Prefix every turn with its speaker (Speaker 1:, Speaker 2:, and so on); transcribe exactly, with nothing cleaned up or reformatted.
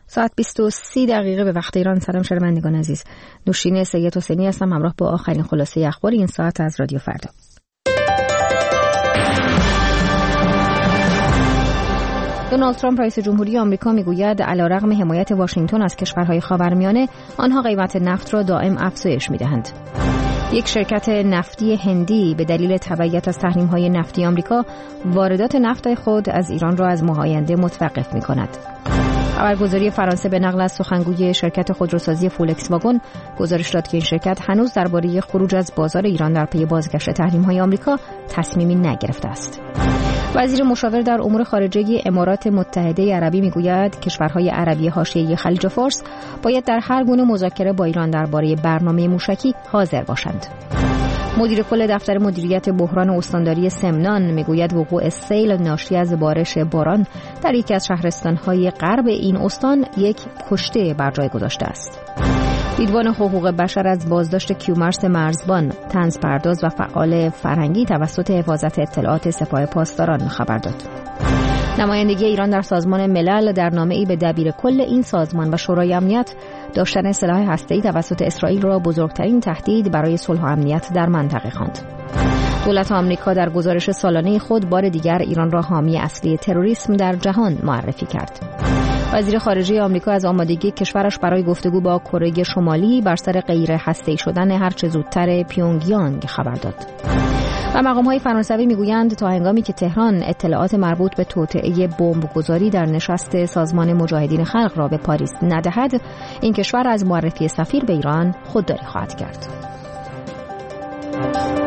Speaker 1: ساعت بیست و سی دقیقه به وقت ایران. سلام شنوندگان عزیز، نوشین سید حسینی هستم همراه با آخرین خلاصه اخبار این ساعت از رادیو فردا. دونالد ترامپ رئیس جمهوری آمریکا میگوید علیرغم حمایت واشنگتن از کشورهای خاورمیانه آنها قیمت نفت را دائم افزایش میدهند. یک شرکت نفتی هندی به دلیل تبعیت از تحریم‌های نفتی آمریکا واردات نفت خود از ایران را از ماه آینده متوقف می‌کند. خبرگزاری فرانسه به نقل از سخنگوی شرکت خودروسازی فولکس واگن گزارش داد که این شرکت هنوز درباره خروج از بازار ایران در پی بازگشت تحریم‌های آمریکا تصمیمی نگرفته است. وزیر مشاور در امور خارجه امارات متحده عربی میگوید کشورهای عربی حاشیه خلیج فارس باید در هر گونه مذاکره با ایران درباره برنامه موشکی حاضر باشند. مدیر کل دفتر مدیریت بحران استانداری سمنان میگوید وقوع سیل ناشی از بارش باران در یکی از شهرستان‌های غرب این استان یک کشته بر جای گذاشته است. دیدبان حقوق بشر از بازداشت کیومرث مرزبان، طنزپرداز و فعال فرهنگی توسط حفاظت اطلاعات سپاه پاسداران خبر داد. نمایندگی ایران در سازمان ملل در نامه‌ای به دبیر کل این سازمان و شورای امنیت داشتن سلاح هسته‌ای توسط اسرائیل را بزرگترین تهدید برای صلح و امنیت در منطقه خواند. دولت آمریکا در گزارش سالانه خود بار دیگر ایران را حامی اصلی تروریسم در جهان معرفی کرد. وزیر خارجه آمریکا از آمادگی کشورش برای گفتگو با کره شمالی بر سر غیر هسته‌ای شدن هر چه زودتر پیونگیانگ خبر داد. و مقام‌های فرانسوی میگویند تا هنگامی که تهران اطلاعات مربوط به توطئه بمبگذاری در نشست سازمان مجاهدین خلق را به پاریس ندهد، این کشور از معرفی سفیر به ایران خودداری خواهد کرد.